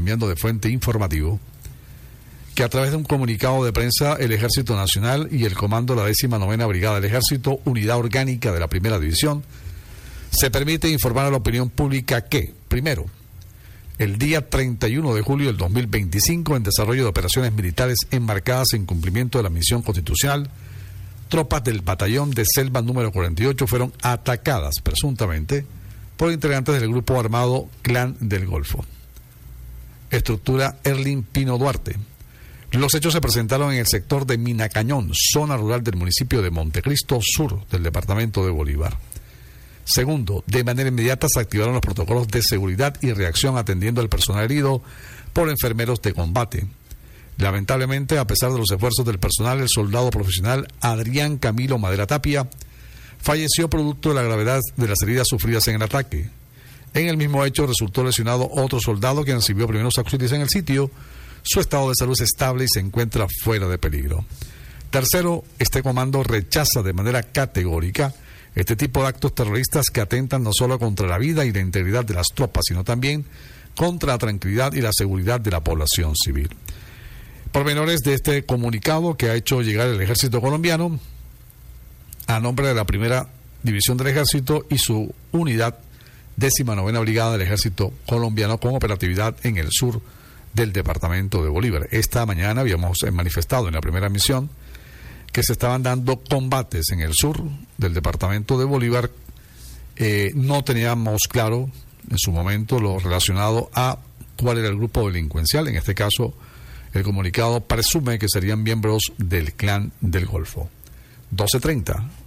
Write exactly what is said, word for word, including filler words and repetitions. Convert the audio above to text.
cambiando de fuente informativo, que a través de un comunicado de prensa el Ejército Nacional y el Comando de la décima novena Brigada del Ejército, unidad orgánica de la Primera División, se permite informar a la opinión pública que, primero, el día treinta y uno de julio del dos mil veinticinco, en desarrollo de operaciones militares enmarcadas en cumplimiento de la misión constitucional, tropas del batallón de Selva número cuarenta y ocho fueron atacadas, presuntamente, por integrantes del grupo armado Clan del Golfo. Estructura Erling Pino Duarte. Los hechos se presentaron en el sector de Minacañón, zona rural del municipio de Montecristo Sur, del departamento de Bolívar. Segundo, de manera inmediata se activaron los protocolos de seguridad y reacción atendiendo al personal herido por enfermeros de combate. Lamentablemente, a pesar de los esfuerzos del personal, el soldado profesional Adrián Camilo Madera Tapia falleció producto de la gravedad de las heridas sufridas en el ataque. En el mismo hecho resultó lesionado otro soldado quien recibió primeros auxilios en el sitio. Su estado de salud es estable y se encuentra fuera de peligro. Tercero, este comando rechaza de manera categórica este tipo de actos terroristas que atentan no solo contra la vida y la integridad de las tropas, sino también contra la tranquilidad y la seguridad de la población civil. Pormenores de este comunicado que ha hecho llegar el Ejército colombiano a nombre de la Primera División del Ejército y su unidad décima novena Brigada del Ejército colombiano con operatividad en el sur del departamento de Bolívar. Esta mañana habíamos manifestado en la primera misión que se estaban dando combates en el sur del departamento de Bolívar. Eh, no teníamos claro en su momento lo relacionado a cuál era el grupo delincuencial. En este caso, el comunicado presume que serían miembros del Clan del Golfo. doce treinta.